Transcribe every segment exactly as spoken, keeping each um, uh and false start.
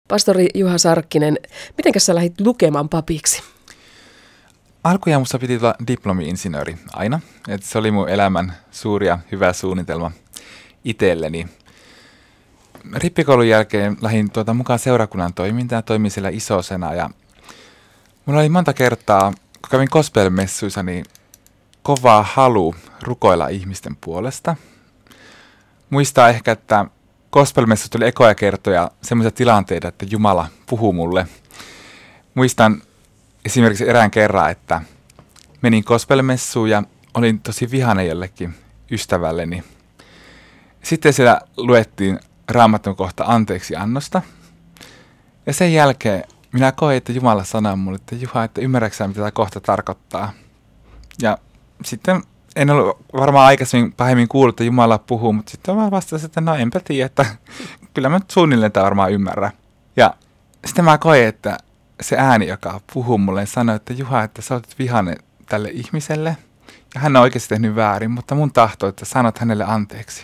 Pastori Juha Sarkkinen, mitenkäs sä lähdit lukemaan papiksi? Alkujaan musta piti tulla diplomi-insinööri aina. Et se oli mun elämän suuri ja hyvä suunnitelma itselleni. Rippikoulun jälkeen lähdin tuota mukaan seurakunnan toimintaan ja toimin siellä isosena. Ja mulla oli monta kertaa, kun kävin gospel-messuissa, niin kovaa halu rukoilla ihmisten puolesta. Muistaa ehkä, että gospel-messuissa tuli ekoja kertoja semmoisia tilanteita, että Jumala puhuu mulle. Muistan esimerkiksi erään kerran, että menin gospel-messuun ja olin tosi vihainen jollekin ystävälleni. Sitten siellä luettiin Raamatun kohta anteeksi annosta. Ja sen jälkeen minä koin, että Jumala sanoi mulle, että Juha, että ymmärräksä, mitä tämä kohta tarkoittaa. Ja sitten en ollut varmaan aikaisemmin pahemmin kuullut, että Jumala puhuu, mutta sitten mä vastasin, että no enpä tiedä, että kyllä mä suunnilleen tämä varmaan ymmärrän. Ja sitten mä koin, että se ääni, joka puhuu mulle, sanoi, että Juha, että sä olet vihainen tälle ihmiselle. Ja hän on oikeasti tehnyt väärin, mutta mun tahto, että sanot hänelle anteeksi.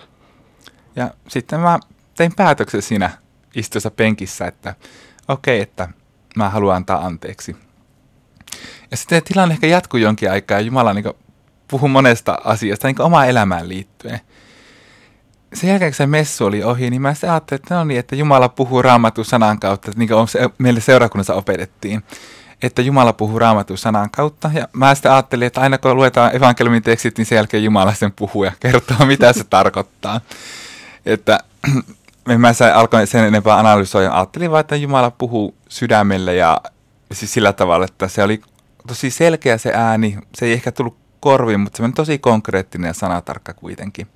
Ja sitten mä tein päätöksen siinä istuessa penkissä, että okei, okay, että mä haluan antaa anteeksi. Ja sitten tilanne ehkä jatkui jonkin aikaa ja Jumala niin puhui monesta asiasta niin omaan elämään liittyen. Sen jälkeen, kun se messu oli ohi, niin mä sitten ajattelin, että no niin, että Jumala puhuu Raamatun sanan kautta, niin kuin meille seurakunnassa opetettiin, että Jumala puhuu Raamatun sanan kautta. Ja mä sitten ajattelin, että aina kun luetaan evankeliumin tekstit, niin sen jälkeen Jumala sen puhuu ja kertoo, mitä se tarkoittaa. Että mä alkoin sen enempää analysoida. Ajattelin vaan, että Jumala puhuu sydämelle ja siis sillä tavalla, että se oli tosi selkeä se ääni. Se ei ehkä tullut korviin, mutta se on tosi konkreettinen ja sanatarkka kuitenkin.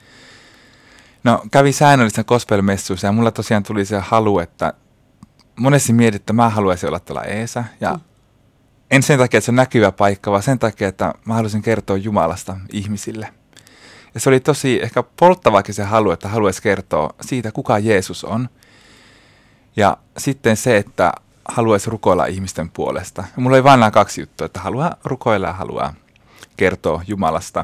No kävi säännöllisen gospel-messuissa ja mulla tosiaan tuli se halu, että monesti mietin, että mä haluaisin olla tuolla eessä. Ja mm. en sen takia, että se on näkyvä paikka, vaan sen takia, että mä haluaisin kertoa Jumalasta ihmisille. Ja se oli tosi ehkä polttavakin se halu, että haluaisi kertoa siitä, kuka Jeesus on. Ja sitten se, että haluaisi rukoilla ihmisten puolesta. Ja mulla oli vain nämä kaksi juttua, että haluaa rukoilla ja haluaa kertoa Jumalasta.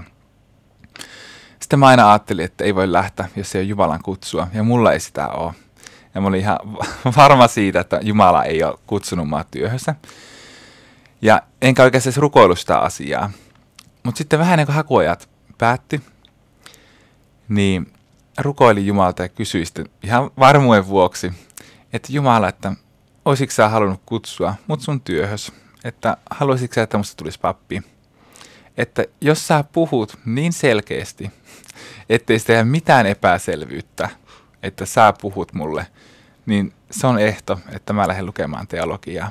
Sitten mä aina ajattelin, että ei voi lähteä, jos ei ole Jumalan kutsua. Ja mulla ei sitä ole. Ja mä olin ihan varma siitä, että Jumala ei ole kutsunut mua työhönsä. Ja enkä oikeastaan edes rukoillut sitä asiaa. Mutta sitten vähän niin kuin hakuajat päättyi, niin rukoilin Jumalalta ja kysyin sitten ihan varmuuden vuoksi, että Jumala, että olisitko sä halunnut kutsua mut sun työhös? Että haluaisitko sä, että musta tulisi pappi? Että jos sä puhut niin selkeästi, ettei sitä tehdä mitään epäselvyyttä, että sä puhut mulle, niin se on ehto, että mä lähden lukemaan teologiaa.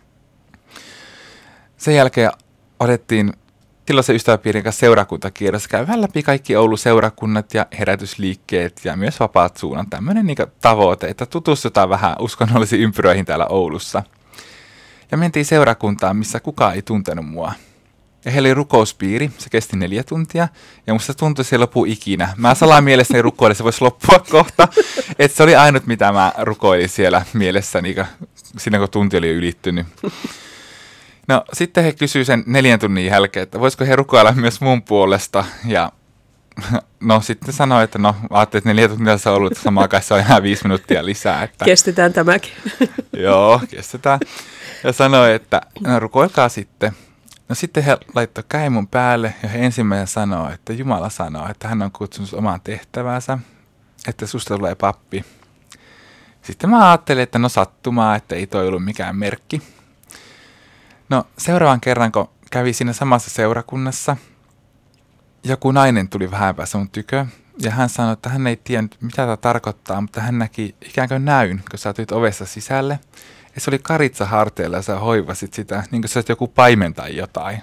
Sen jälkeen otettiin silloisen ystäväpiirin kanssa seurakuntakierros, käydään läpi kaikki Oulun seurakunnat ja herätysliikkeet ja myös vapaat suunnat. Tämmöinen niin tavoite, että tutustutaan vähän uskonnollisiin ympyröihin täällä Oulussa. Ja mentiin seurakuntaan, missä kukaan ei tuntenut mua. Ja heillä oli rukouspiiri, se kesti neljä tuntia, ja musta tuntui, että se ei lopu ikinä. Mä salaan mielessäni rukoilin, se voisi loppua kohta. Että se oli ainut, mitä mä rukoilin siellä mielessäni, siinä kun tunti oli jo ylittynyt. No sitten he kysyivät sen neljän tunnin jälkeen, että voisiko he rukoilla myös mun puolesta. Ja no sitten sanoi, että no ajattelin, että neljä tuntia se on ollut, samaan kai se on ihan viisi minuuttia lisää. Että kestetään tämäkin. Joo, kestetään. Ja sanoi, että no rukoilkaa sitten. No sitten he laittoi käden mun päälle ja he ensimmäinen sanoi, että Jumala sanoo, että hän on kutsunut omaan tehtävänsä, että susta tulee pappi. Sitten mä ajattelin, että no sattumaa, että ei toi ollut mikään merkki. No seuraavan kerran, kun kävi siinä samassa seurakunnassa, joku nainen tuli vähän päässä mun tykö ja hän sanoi, että hän ei tiennyt mitä tämä tarkoittaa, mutta hän näki ikään kuin näyn, kun sä tulit ovessa sisälle. Ja se oli karitsa harteilla ja sä hoivasit sitä, niin kuin sä olisit joku paimen tai jotain.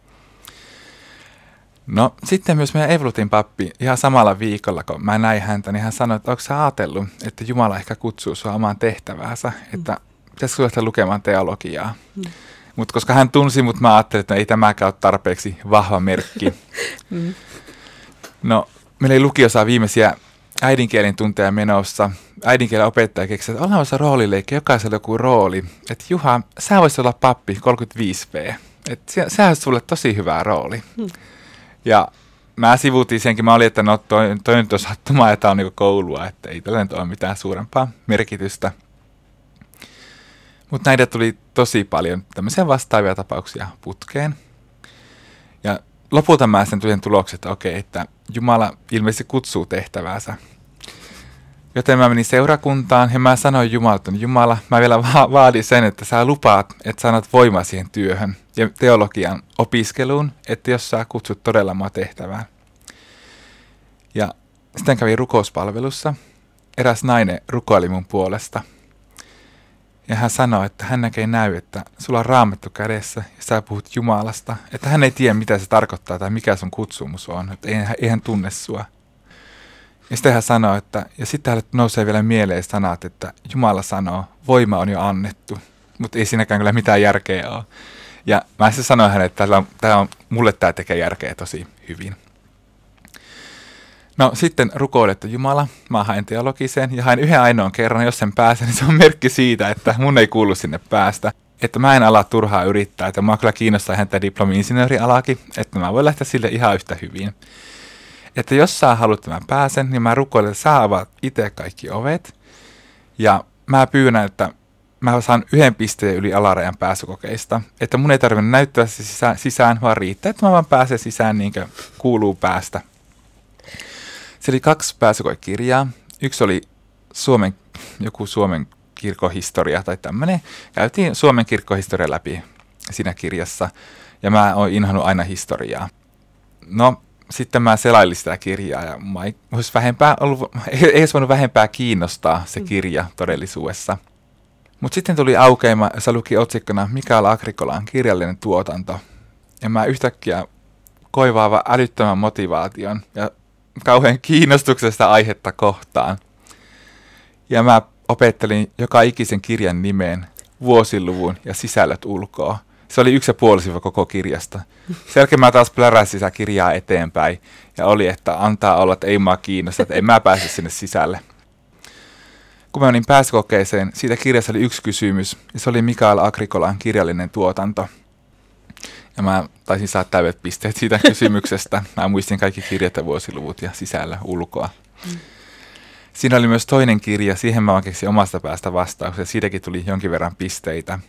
No sitten myös meidän Evolutin pappi ihan samalla viikolla, kun mä näin häntä, niin hän sanoi, että onko sä ajatellut, että Jumala ehkä kutsuu sua omaan tehtäväänsä, että pitäisikö lähteä lukemaan teologiaa. Mm. Mutta koska hän tunsi mut, mä ajattelin, että no, ei tämäkään ole tarpeeksi vahva merkki. mm. No meillä ei lukiossa viimeisiä äidinkielen tunteja menossa. Äidinkielen opettaja keksi, että ollaan osa roolileikki, jokaisella joku rooli. Että Juha, sä voisit olla pappi kolmekymmentäviisi vuotias. Että se, sehän olisi sulle tosi hyvä rooli. Hmm. Ja mä sivuutin senkin, mä olin, että no toi, toi nyt on sattumaa ja tää on niinku koulua, että ei tällä nyt ole mitään suurempaa merkitystä. Mutta näitä tuli tosi paljon tämmöisiä vastaavia tapauksia putkeen. Ja lopulta mä sen tulin tulokset, että okei, että Jumala ilmeisesti kutsuu tehtäväänsä. Joten mä menin seurakuntaan ja mä sanoin Jumalalta, että Jumala, mä vielä va- vaadin sen, että sä lupaat, että sä annat voimaa siihen työhön ja teologian opiskeluun, että jos sä kutsut todella mua tehtävään. Ja sitten kävin rukouspalvelussa. Eräs nainen rukoili mun puolesta. Ja hän sanoi, että hän näkee näy, että sulla on raamattu kädessä ja sä puhut Jumalasta. Että hän ei tiedä, mitä se tarkoittaa tai mikä sun kutsumus on. Että ei, ei hän tunne sua. Ja sitten hän sanoi, että ja sitten hänelle nousee vielä mieleen sanat, että Jumala sanoo, voima on jo annettu. Mutta ei siinäkään kyllä mitään järkeä ole. Ja mä sitten sanoin hänelle, että tää on, tää on, mulle tämä tekee järkeä tosi hyvin. No sitten rukoilin, että Jumala, mä haen teologiseen ja haen yhden ainoan kerran, jos sen pääsen, niin se on merkki siitä, että mun ei kuulu sinne päästä. Että mä en ala turhaa yrittää, että mä kyllä kiinnostaa häntä diplomi-insinöörialakin, että mä voin lähteä sille ihan yhtä hyvin. Että jos sä haluat, että mä pääsen, niin mä rukoilen, että sä avaat itse kaikki ovet. Ja mä pyydän, että mä saan yhden pisteen yli alarajan pääsykokeista. Että mun ei tarvitse näyttää se sisään, sisään, vaan riittää, että mä vaan pääsen sisään niin kuin kuuluu päästä. Se oli kaksi pääsykoekirjaa. Yksi oli Suomen, joku Suomen kirkkohistoria tai tämmöinen. Käytiin Suomen kirkkohistoria läpi siinä kirjassa. Ja mä oon inhannut aina historiaa. No, sitten mä selailin sitä kirjaa ja mä ei, olisi vähempää ollut, ei olisi voinut vähempää kiinnostaa se kirja todellisuudessa. Mutta sitten tuli aukeama, jossa luki otsikkona Mikael Agrikolan kirjallinen tuotanto. Ja mä yhtäkkiä koin vaan älyttömän motivaation ja kauhean kiinnostuksesta aihetta kohtaan. Ja mä opettelin joka ikisen kirjan nimeen, vuosiluvun ja sisällöt ulkoa. Se oli yksi ja puoli sivu koko kirjasta. Sen jälkeen mä taas pläräsin sitä kirjaa eteenpäin ja oli, että antaa olla, että ei mua kiinnosta, että en mä pääse sinne sisälle. Kun mä menin pääsykokeeseen, siitä kirjassa oli yksi kysymys ja se oli Mikael Agrikolan kirjallinen tuotanto. Ja mä taisin saada täydet pisteet siitä kysymyksestä. Mä muistin kaikki kirjat ja vuosiluvut ja sisällä ulkoa. Mm. Siinä oli myös toinen kirja, siihen mä keksin omasta päästä vastauksen. Siitäkin tuli jonkin verran pisteitä.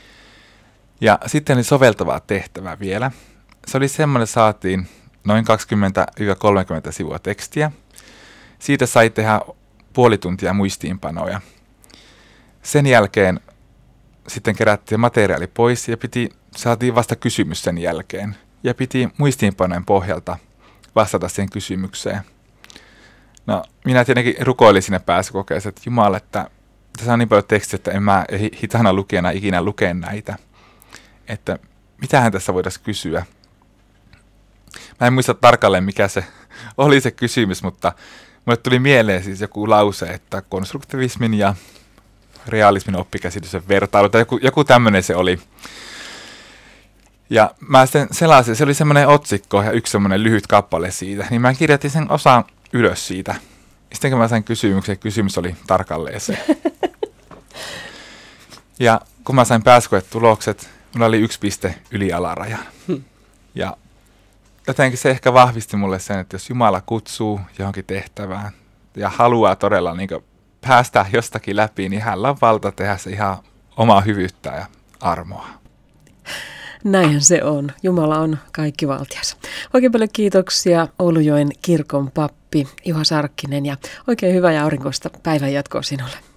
Ja sitten oli soveltavaa tehtävää vielä. Se oli semmoinen, että saatiin noin kaksikymmentä kolmekymmentä sivua tekstiä. Siitä sai tehdä puoli tuntia muistiinpanoja. Sen jälkeen sitten kerättiin materiaali pois ja piti, saatiin vasta kysymys sen jälkeen. Ja piti muistiinpanojen pohjalta vastata siihen kysymykseen. No, minä tietenkin rukoilin sinne pääsykokeeseen, että Jumala, että tässä on niin paljon tekstiä, että en mä hitana lukijana ikinä lukea näitä. Että mitähän tässä voitaisiin kysyä. Mä en muista tarkalleen, mikä se oli se kysymys, mutta mulle tuli mieleen siis joku lause, että konstruktivismin ja realismin oppikäsityksen vertailu, tai joku, joku tämmöinen se oli. Ja mä sitten selasin, se oli semmoinen otsikko ja yksi semmoinen lyhyt kappale siitä, niin mä kirjoitin sen osan ylös siitä. Sitten kun mä sain kysymyksen, kysymys oli tarkalleen se. Ja kun mä sain pääsykoetulokset, mulla oli yksi piste yli alarajan. Hmm. Ja jotenkin se ehkä vahvisti mulle sen, että jos Jumala kutsuu johonkin tehtävään ja haluaa todella niin kuin päästä jostakin läpi, niin hänellä on valta tehdä se ihan omaa hyvyyttä ja armoa. Näinhän se on. Jumala on kaikkivaltias. Oikein paljon kiitoksia Oulujoen kirkon pappi Juha Sarkkinen ja oikein hyvää ja aurinkoista päivänjatkoa sinulle.